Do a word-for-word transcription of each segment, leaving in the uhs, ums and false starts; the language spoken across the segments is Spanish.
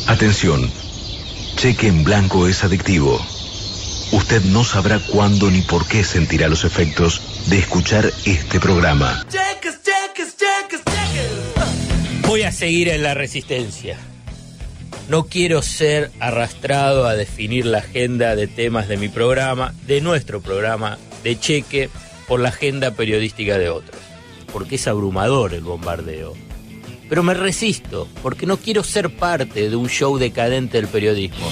Atención, Cheque en Blanco es adictivo. Usted no sabrá cuándo ni por qué sentirá los efectos de escuchar este programa. Cheques, cheques, cheques, cheques. Voy a seguir en la resistencia. No quiero ser arrastrado a definir la agenda de temas de mi programa, de nuestro programa, de Cheque, por la agenda periodística de otros. Porque es abrumador el bombardeo. Pero me resisto, porque no quiero ser parte de un show decadente del periodismo.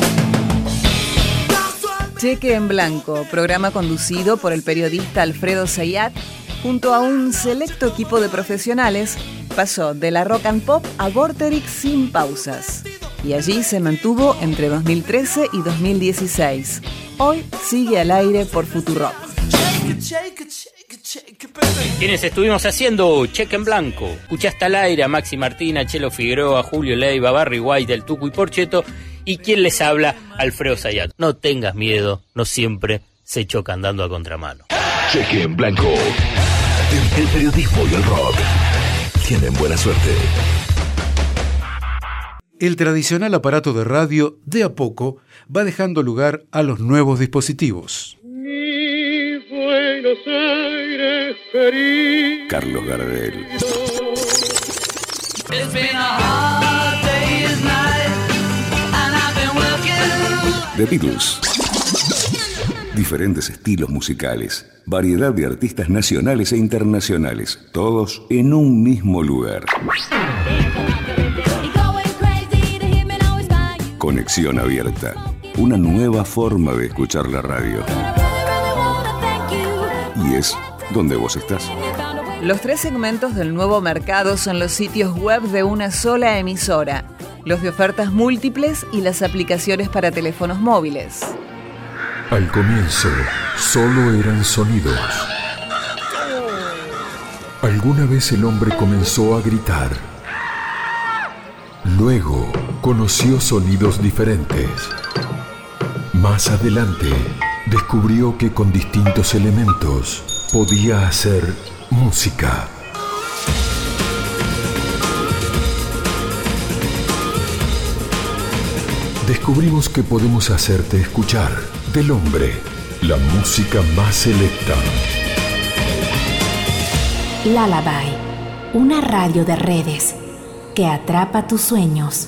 Cheque en Blanco, programa conducido por el periodista Alfredo Zayat, junto a un selecto equipo de profesionales, pasó de la rock and pop a Vorterix sin pausas. Y allí se mantuvo entre dos mil trece y dos mil dieciséis. Hoy sigue al aire por Futurock. Quienes estuvimos haciendo Cheque en Blanco. Escuchaste al aire a Maxi Martina, Chelo Figueroa, Julio Leiva, Barry White, El Tuco y Porcheto. ¿Y quién les habla? Alfredo Zayat. No tengas miedo, no siempre se choca andando a contramano. Cheque en Blanco. El periodismo y el rock tienen buena suerte. El tradicional aparato de radio, de a poco, va dejando lugar a los nuevos dispositivos. Mi Buenos Aires querido. Carlos Gardel. The Beatles. Diferentes estilos musicales, variedad de artistas nacionales e internacionales, todos en un mismo lugar. Conexión abierta, una nueva forma de escuchar la radio. Y es donde vos estás. Los tres segmentos del nuevo mercado son los sitios web de una sola emisora, los de ofertas múltiples y las aplicaciones para teléfonos móviles. Al comienzo, solo eran sonidos. Alguna vez el hombre comenzó a gritar. Luego, conoció sonidos diferentes. Más adelante, descubrió que con distintos elementos podía hacer música. Descubrimos que podemos hacerte escuchar del hombre la música más selecta. Lullaby, una radio de redes que atrapa tus sueños.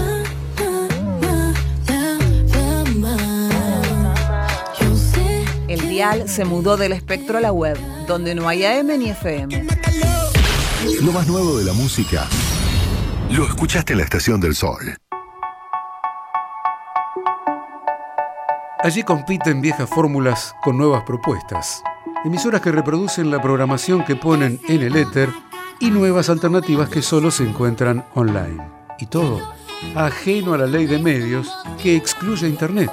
El dial se mudó del espectro a la web, donde no hay A M ni F M. Lo más nuevo de la música lo escuchaste en la Estación del Sol. Allí compiten viejas fórmulas con nuevas propuestas, emisoras que reproducen la programación que ponen en el éter y nuevas alternativas que solo se encuentran online. Y todo ajeno a la ley de medios que excluye Internet.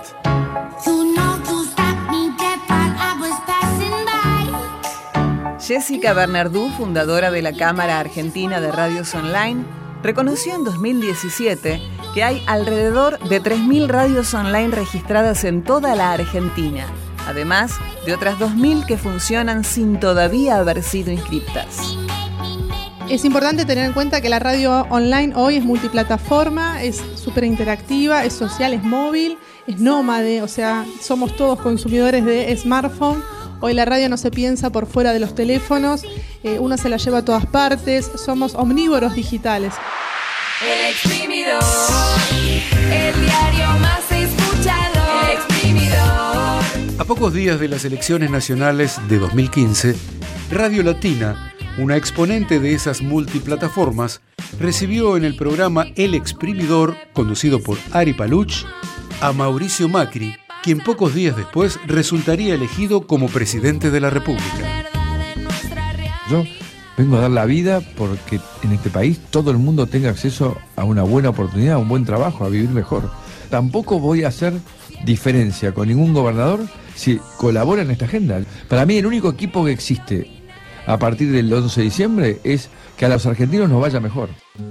Jessica Bernardú, fundadora de la Cámara Argentina de Radios Online, reconoció en dos mil diecisiete que hay alrededor de tres mil radios online registradas en toda la Argentina, además de otras dos mil que funcionan sin todavía haber sido inscriptas. Es importante tener en cuenta que la radio online hoy es multiplataforma, es súper interactiva, es social, es móvil, es nómade, o sea, somos todos consumidores de smartphone. Hoy la radio no se piensa por fuera de los teléfonos, eh, uno se la lleva a todas partes, somos omnívoros digitales. El Exprimidor, el diario más escuchado. El Exprimidor. A pocos días de las elecciones nacionales de dos mil quince, Radio Latina, una exponente de esas multiplataformas, recibió en el programa El Exprimidor, conducido por Ari Paluch, a Mauricio Macri, quien pocos días después resultaría elegido como presidente de la República. Yo vengo a dar la vida porque en este país todo el mundo tenga acceso a una buena oportunidad, a un buen trabajo, a vivir mejor. Tampoco voy a hacer diferencia con ningún gobernador si colabora en esta agenda. Para mí el único equipo que existe a partir del once de diciembre es que a los argentinos nos vaya mejor.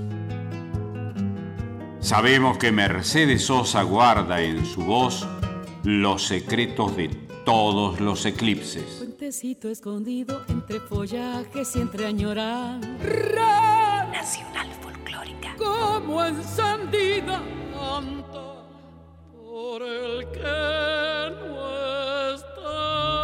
Sabemos que Mercedes Sosa guarda en su voz los secretos de todos los eclipses. Puentecito escondido entre follajes y entre añoranzas. Nacional folclórica. Como encendida quebranto por el que no está.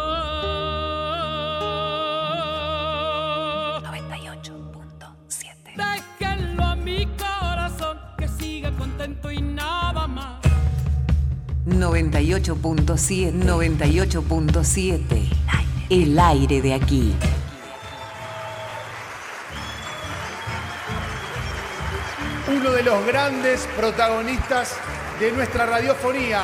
noventa y ocho punto siete. Déjenlo a mi corazón que siga contento y nada más. noventa y ocho punto siete. noventa y ocho punto siete. El aire de aquí. Uno de los grandes protagonistas de nuestra radiofonía.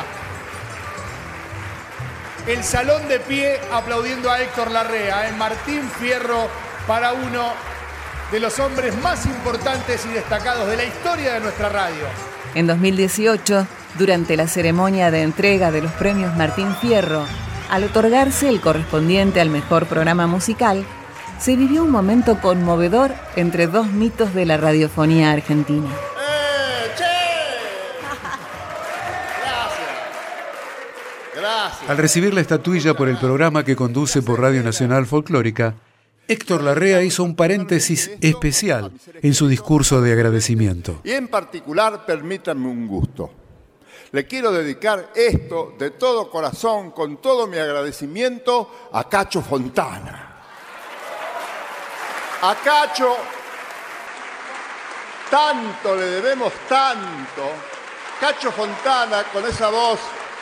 El salón de pie aplaudiendo a Héctor Larrea, en Martín Fierro, para uno de los hombres más importantes y destacados de la historia de nuestra radio. En dos mil dieciocho, durante la ceremonia de entrega de los premios Martín Fierro, al otorgarse el correspondiente al mejor programa musical, se vivió un momento conmovedor entre dos mitos de la radiofonía argentina. ¡Eh, che! Gracias. Gracias. Al recibir la estatuilla por el programa que conduce por Radio Nacional Folclórica, Héctor Larrea hizo un paréntesis especial en su discurso de agradecimiento. Y en particular, permítanme un gusto. Le quiero dedicar esto de todo corazón, con todo mi agradecimiento, a Cacho Fontana. A Cacho, tanto le debemos, tanto. Cacho Fontana, con esa voz,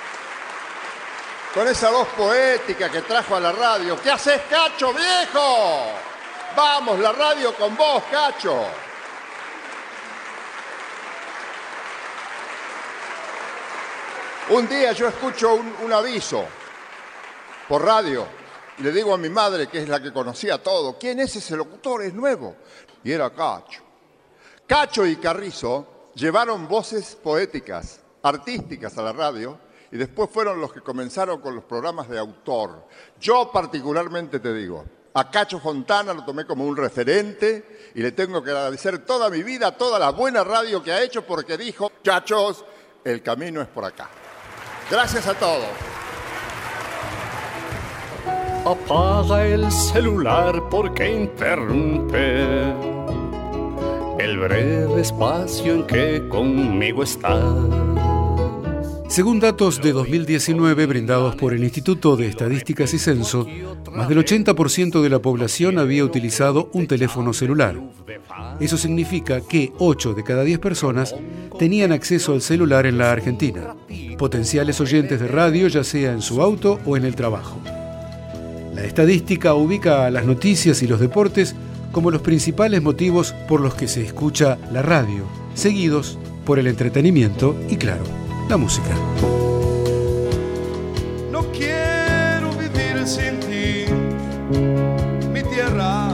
con esa voz poética que trajo a la radio. ¿Qué haces, Cacho, viejo? Vamos, la radio con vos, Cacho. Un día yo escucho un, un aviso por radio y le digo a mi madre, que es la que conocía todo, ¿quién es ese locutor? Es nuevo. Y era Cacho. Cacho y Carrizo llevaron voces poéticas, artísticas a la radio y después fueron los que comenzaron con los programas de autor. Yo particularmente te digo, a Cacho Fontana lo tomé como un referente y le tengo que agradecer toda mi vida, toda la buena radio que ha hecho, porque dijo, muchachos, el camino es por acá. Gracias a todos. Apaga el celular porque interrumpe el breve espacio en que conmigo estás. Según datos de dos mil diecinueve brindados por el Instituto de Estadísticas y Censo, más del ochenta por ciento de la población había utilizado un teléfono celular. Eso significa que ocho de cada diez personas tenían acceso al celular en la Argentina, potenciales oyentes de radio, ya sea en su auto o en el trabajo. La estadística ubica a las noticias y los deportes como los principales motivos por los que se escucha la radio, seguidos por el entretenimiento y, claro, la música. No quiero vivir sin ti, mi tierra.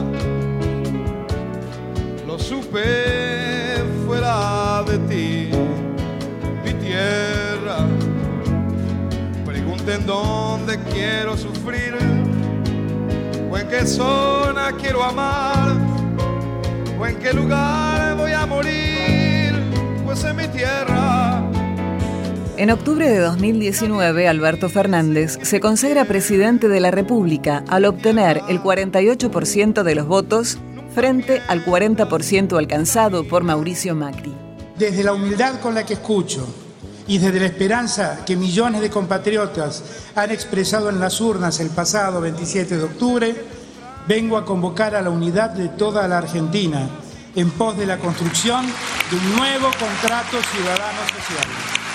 Lo supe fuera de ti, mi tierra. Pregunten dónde quiero sufrir o en qué zona quiero amar o en qué lugar voy a morir, pues en mi tierra. En octubre de dos mil diecinueve, Alberto Fernández se consagra presidente de la República al obtener el cuarenta y ocho por ciento de los votos frente al cuarenta por ciento alcanzado por Mauricio Macri. Desde la humildad con la que escucho y desde la esperanza que millones de compatriotas han expresado en las urnas el pasado veintisiete de octubre, vengo a convocar a la unidad de toda la Argentina en pos de la construcción de un nuevo contrato ciudadano social.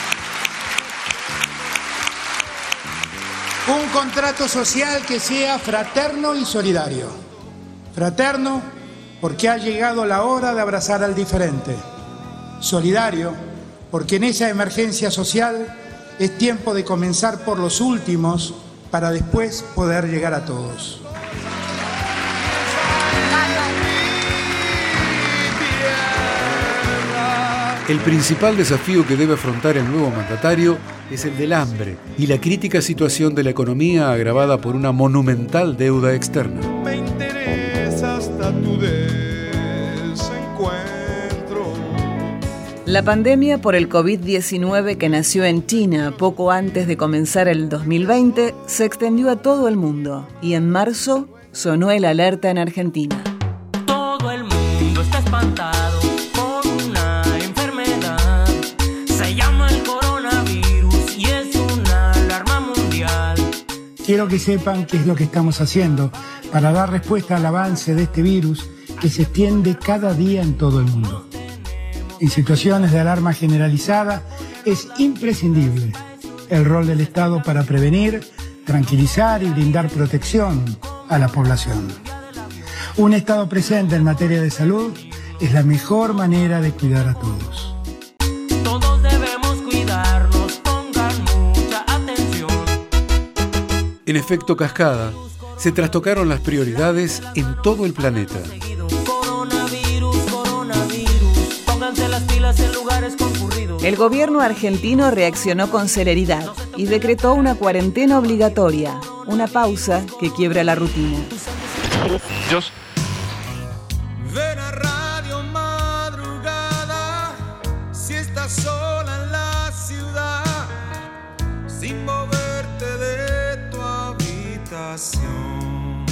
Un contrato social que sea fraterno y solidario. Fraterno porque ha llegado la hora de abrazar al diferente. Solidario porque en esa emergencia social es tiempo de comenzar por los últimos para después poder llegar a todos. El principal desafío que debe afrontar el nuevo mandatario es el del hambre y la crítica situación de la economía agravada por una monumental deuda externa. Me interesa hasta tu desencuentro. La pandemia por el COVID diecinueve que nació en China poco antes de comenzar el dos mil veinte se extendió a todo el mundo y en marzo sonó el alerta en Argentina. Todo el mundo está espantado con una enfermedad, se llama el quiero que sepan qué es lo que estamos haciendo para dar respuesta al avance de este virus que se extiende cada día en todo el mundo. En situaciones de alarma generalizada es imprescindible el rol del Estado para prevenir, tranquilizar y brindar protección a la población. Un Estado presente en materia de salud es la mejor manera de cuidar a todos. Todos debemos cuidarnos, pongan mucha atención. En efecto cascada, se trastocaron las prioridades en todo el planeta. Coronavirus, coronavirus, pónganse las pilas en lugares concurridos. El gobierno argentino reaccionó con celeridad y decretó una cuarentena obligatoria, una pausa que quiebra la rutina. Dios. Ven a Radio Madrugada, si estás sola en la ciudad, sin moverte de tu habitación.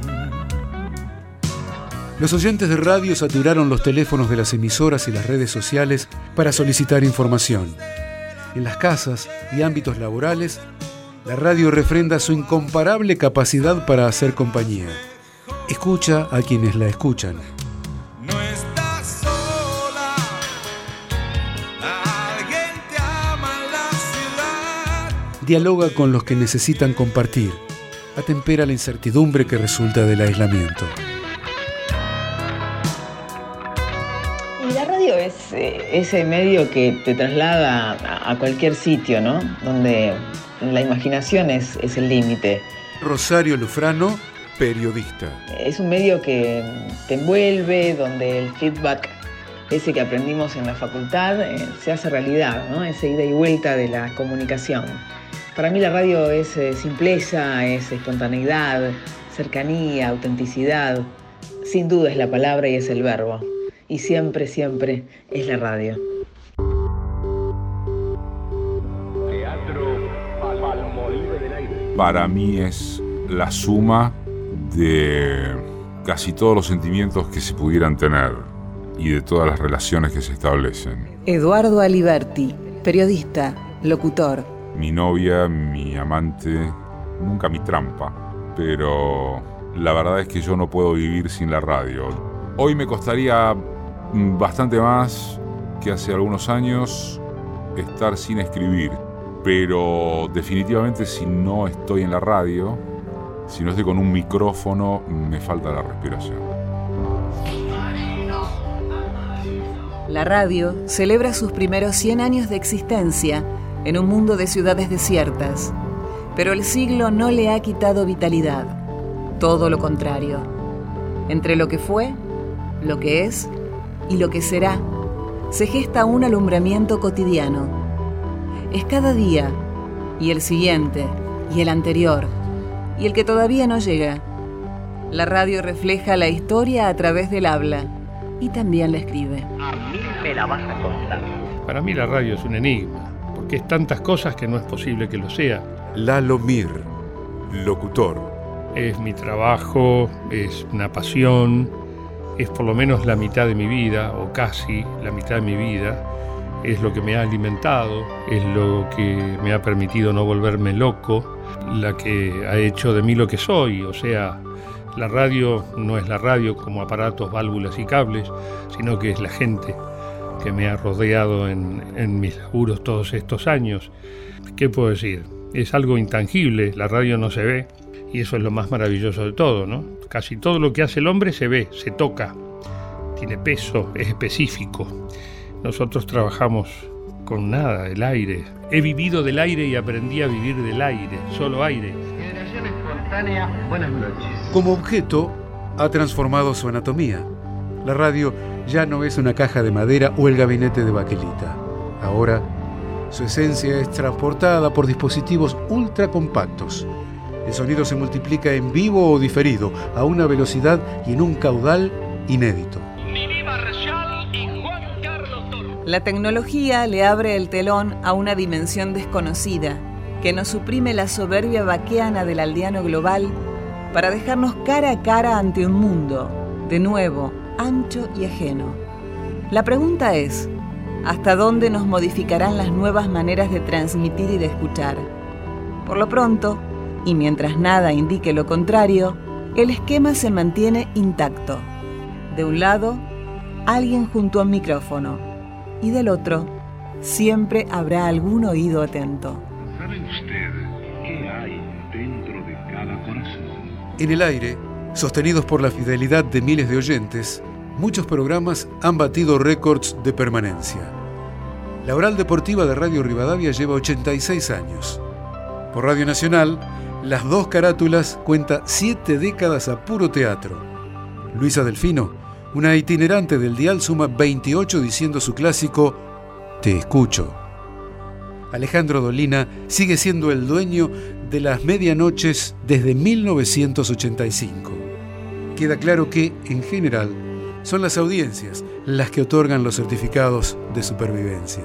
Los oyentes de radio saturaron los teléfonos de las emisoras y las redes sociales para solicitar información. En las casas y ámbitos laborales, la radio refrenda su incomparable capacidad para hacer compañía. Escucha a quienes la escuchan. No estás sola, alguien te ama en la ciudad. Dialoga con los que necesitan compartir. Atempera la incertidumbre que resulta del aislamiento. Y la radio es eh, ese medio que te traslada a, a cualquier sitio, ¿no? Donde la imaginación es, es el límite. Rosario Lufrano, periodista. Es un medio que te envuelve, donde el feedback ese que aprendimos en la facultad eh, se hace realidad, ¿no? Esa ida y vuelta de la comunicación. Para mí la radio es eh, simpleza, es espontaneidad, cercanía, autenticidad. Sin duda es la palabra y es el verbo. Y siempre, siempre es la radio. Para mí es la suma de casi todos los sentimientos que se pudieran tener y de todas las relaciones que se establecen. Eduardo Aliberti, periodista, locutor. Mi novia, mi amante, nunca mi trampa, pero la verdad es que yo no puedo vivir sin la radio. Hoy me costaría bastante más que hace algunos años estar sin escribir, pero definitivamente si no estoy en la radio, si no estoy con un micrófono, me falta la respiración. La radio celebra sus primeros cien años de existencia en un mundo de ciudades desiertas, pero el siglo no le ha quitado vitalidad, todo lo contrario. Entre lo que fue, lo que es y lo que será, se gesta un alumbramiento cotidiano. Es cada día, y el siguiente, y el anterior, y el que todavía no llega. La radio refleja la historia a través del habla, y también la escribe. A mí me la vas a contar. Para mí la radio es un enigma, porque es tantas cosas que no es posible que lo sea. Lalo Mir, locutor. Es mi trabajo, es una pasión, es por lo menos la mitad de mi vida, o casi la mitad de mi vida. Es lo que me ha alimentado, es lo que me ha permitido no volverme loco, la que ha hecho de mí lo que soy. O sea, la radio no es la radio como aparatos, válvulas y cables, sino que es la gente que me ha rodeado en, en mis laburos todos estos años. ¿Qué puedo decir? Es algo intangible, la radio no se ve, y eso es lo más maravilloso de todo, ¿no? Casi todo lo que hace el hombre se ve, se toca, tiene peso, es específico. Nosotros trabajamos con nada, el aire. He vivido del aire y aprendí a vivir del aire, solo aire. Generación espontánea, buenas noches. Como objeto, ha transformado su anatomía. La radio ya no es una caja de madera o el gabinete de baquelita. Ahora, su esencia es transportada por dispositivos ultracompactos. El sonido se multiplica en vivo o diferido, a una velocidad y en un caudal inédito. La tecnología le abre el telón a una dimensión desconocida que nos suprime la soberbia vaqueana del aldeano global para dejarnos cara a cara ante un mundo, de nuevo, ancho y ajeno. La pregunta es, ¿hasta dónde nos modificarán las nuevas maneras de transmitir y de escuchar? Por lo pronto, Y mientras nada indique lo contrario, el esquema se mantiene intacto. De un lado, alguien junto a un micrófono, y del otro, siempre habrá algún oído atento. ¿Sabe usted qué hay dentro de cada corazón? En el aire, sostenidos por la fidelidad de miles de oyentes, muchos programas han batido récords de permanencia. La Oral Deportiva de Radio Rivadavia lleva ochenta y seis años. Por Radio Nacional, Las Dos Carátulas cuenta siete décadas a puro teatro. Luisa Delfino, una itinerante del dial, suma veintiocho diciendo su clásico Te escucho. Alejandro Dolina sigue siendo el dueño de las medianoches desde mil novecientos ochenta y cinco. Queda claro que, en general, son las audiencias las que otorgan los certificados de supervivencia.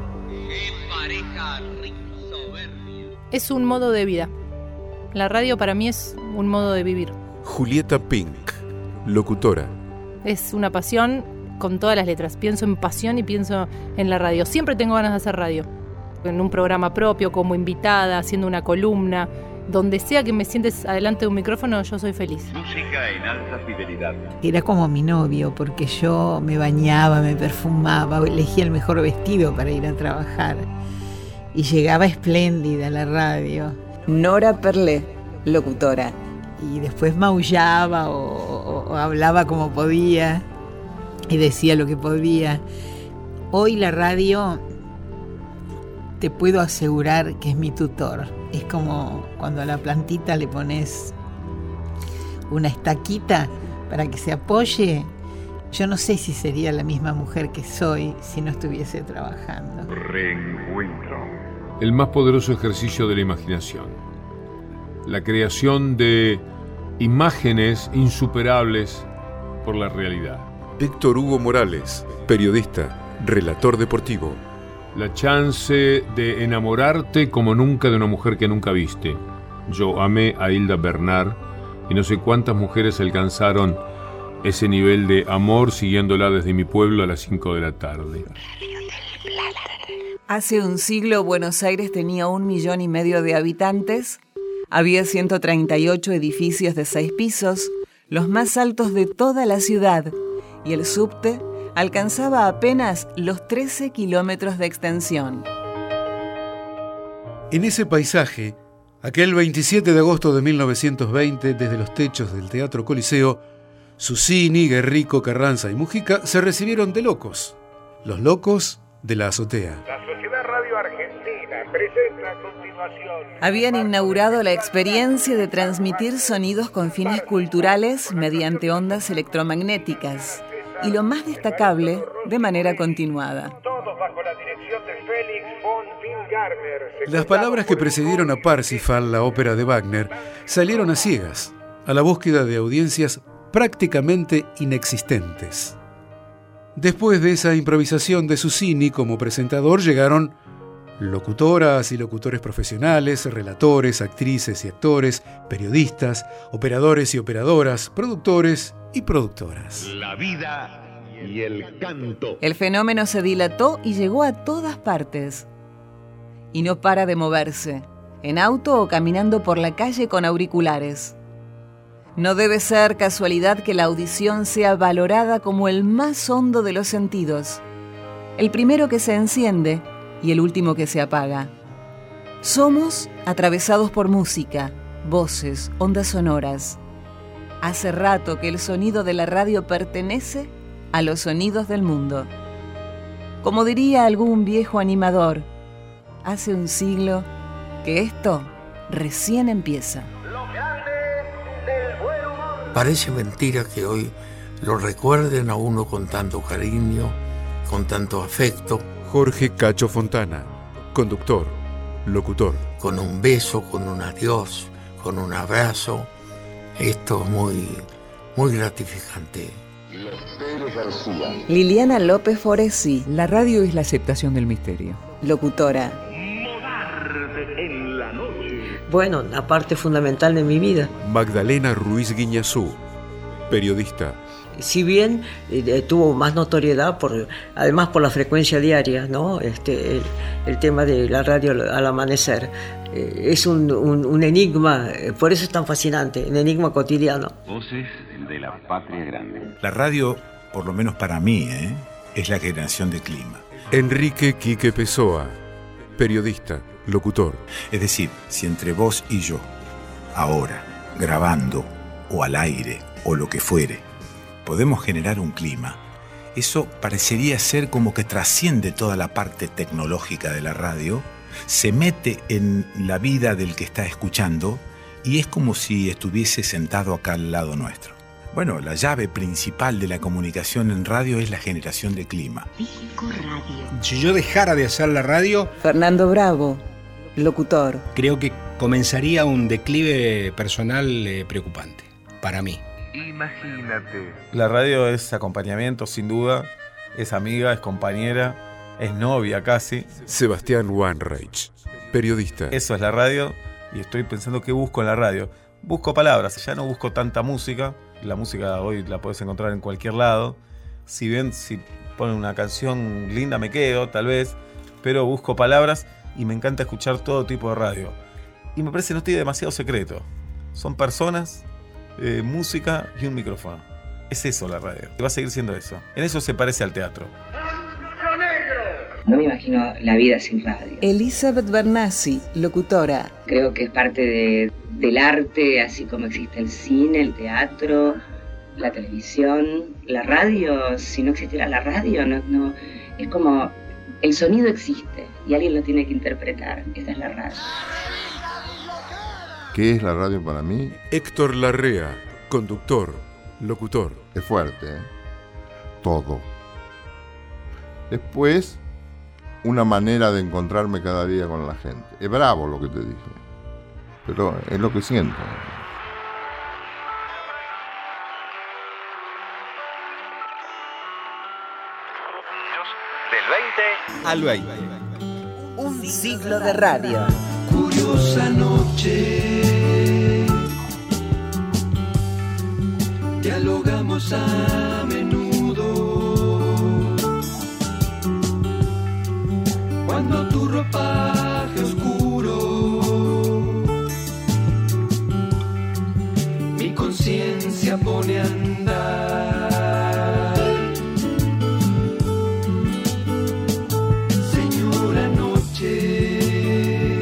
Es un modo de vida. La radio para mí es un modo de vivir. Julieta Pink, locutora. Es una pasión con todas las letras. Pienso en pasión y pienso en la radio. Siempre tengo ganas de hacer radio. En un programa propio, como invitada, haciendo una columna. Donde sea que me sientes adelante de un micrófono, yo soy feliz. Música en alta fidelidad. Era como mi novio, porque yo me bañaba, me perfumaba, elegía el mejor vestido para ir a trabajar. Y llegaba espléndida a la radio. Nora Perlé, locutora. Y después maullaba o, o, o hablaba como podía y decía lo que podía. Hoy la radio, te puedo asegurar que es mi tutor. Es como cuando a la plantita le pones una estaquita para que se apoye. Yo no sé si sería la misma mujer que soy si no estuviese trabajando. Reencuentro. El más poderoso ejercicio de la imaginación. La creación de imágenes insuperables por la realidad. Víctor Hugo Morales, periodista, relator deportivo. La chance de enamorarte como nunca de una mujer que nunca viste. Yo amé a Hilda Bernard y no sé cuántas mujeres alcanzaron ese nivel de amor siguiéndola desde mi pueblo a las cinco de la tarde. Hace un siglo Buenos Aires tenía un millón y medio de habitantes, había ciento treinta y ocho edificios de seis pisos, los más altos de toda la ciudad, y el subte alcanzaba apenas los trece kilómetros de extensión. En ese paisaje, aquel veintisiete de agosto de mil novecientos veinte, desde los techos del Teatro Coliseo, Susini, Guerrico, Carranza y Mujica se recibieron de locos, los locos de la azotea. La Sociedad Radio Argentina presenta a continuación. Habían inaugurado la experiencia de transmitir sonidos con fines culturales mediante ondas electromagnéticas y, lo más destacable, de manera continuada. Todos bajo la dirección de Félix von Wingardner. Las palabras que precedieron a Parsifal, la ópera de Wagner, salieron a ciegas, a la búsqueda de audiencias prácticamente inexistentes. Después de esa improvisación de Susini como presentador, llegaron locutoras y locutores profesionales, relatores, actrices y actores, periodistas, operadores y operadoras, productores y productoras. La vida y el canto. El fenómeno se dilató y llegó a todas partes. Y no para de moverse, en auto o caminando por la calle con auriculares. No debe ser casualidad que la audición sea valorada como el más hondo de los sentidos, el primero que se enciende y el último que se apaga. Somos atravesados por música, voces, ondas sonoras. Hace rato que el sonido de la radio pertenece a los sonidos del mundo. Como diría algún viejo animador, hace un siglo que esto recién empieza. Parece mentira que hoy lo recuerden a uno con tanto cariño, con tanto afecto. Jorge Cacho Fontana, conductor, locutor. Con un beso, con un adiós, con un abrazo. Esto es muy, muy gratificante. Liliana López Foresi. La radio es la aceptación del misterio. Locutora. En la noche. Bueno, la parte fundamental de mi vida. Magdalena Ruiz Guiñazú, periodista. si bien eh, tuvo más notoriedad, por, además por la frecuencia diaria, ¿no? Este, el, el tema de la radio al amanecer. Eh, es un, un, un enigma, eh, por eso es tan fascinante, un enigma cotidiano. Voces de la patria grande. La radio, por lo menos para mí, ¿eh? es la generación de clima. Enrique Quique Pessoa, periodista, locutor. Es decir, si entre vos y yo, ahora, grabando, o al aire, o lo que fuere, podemos generar un clima, eso parecería ser como que trasciende toda la parte tecnológica de la radio, se mete en la vida del que está escuchando y es como si estuviese sentado acá al lado nuestro. Bueno, la llave principal de la comunicación en radio es la generación de clima. México Radio. Si yo dejara de hacer la radio... Fernando Bravo, locutor. Creo que comenzaría un declive personal eh, preocupante, para mí. Imagínate. La radio es acompañamiento, sin duda. Es amiga, es compañera, es novia casi. Sebastián Wanreich, periodista. Eso es la radio y estoy pensando qué busco en la radio. Busco palabras, ya no busco tanta música. La música hoy la puedes encontrar en cualquier lado. Si bien si ponen una canción linda me quedo, tal vez, pero busco palabras y me encanta escuchar todo tipo de radio. Y me parece que no estoy demasiado secreto. Son personas, eh, música y un micrófono. Es eso la radio. Va a seguir siendo eso. En eso se parece al teatro. No me imagino la vida sin radio. Elizabeth Bernassi, locutora. Creo que es parte de, del arte, así como existe el cine, el teatro, la televisión, la radio. Si no existiera la radio, no, no, es como el sonido existe y alguien lo tiene que interpretar. Esa es la radio. ¿Qué es la radio para mí? Héctor Larrea, conductor, locutor. Es fuerte, ¿eh? Todo. Después, una manera de encontrarme cada día con la gente. Es bravo lo que te dije, pero es lo que siento. Del veinte al veinte. Un ciclo de radio. Curiosa noche, dialogamos a menudo. Cuando tu ropaje oscuro mi conciencia pone a andar. Señora noche,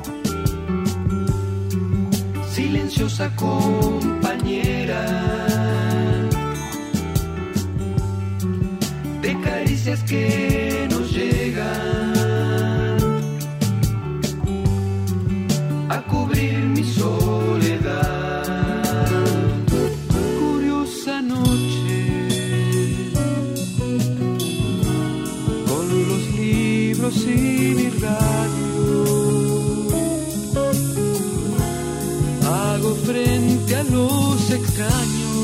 silenciosa compañera de caricias que nos llegan a cubrir mi soledad. Curiosa noche, con los libros y mi radio, hago frente a los extraños,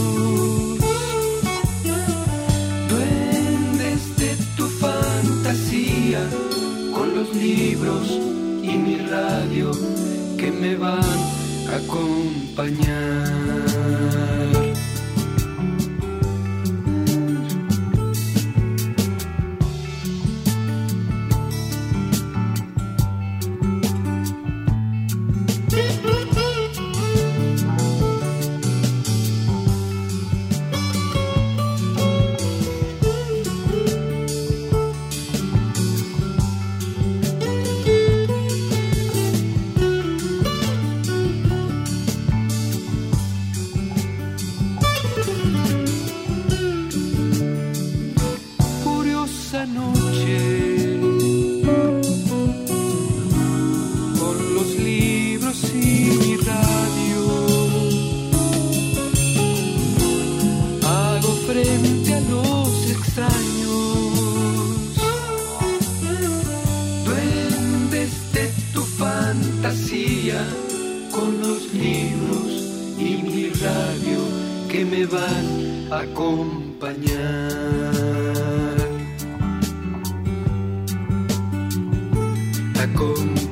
duendes de tu fantasía, con los libros y mi radio que me van a acompañar. Curiosa noche, con los libros y mi radio, hago frente a los extraños, duendes de tu fantasía, con los libros y mi radio que me van a acompañar. Acompañar.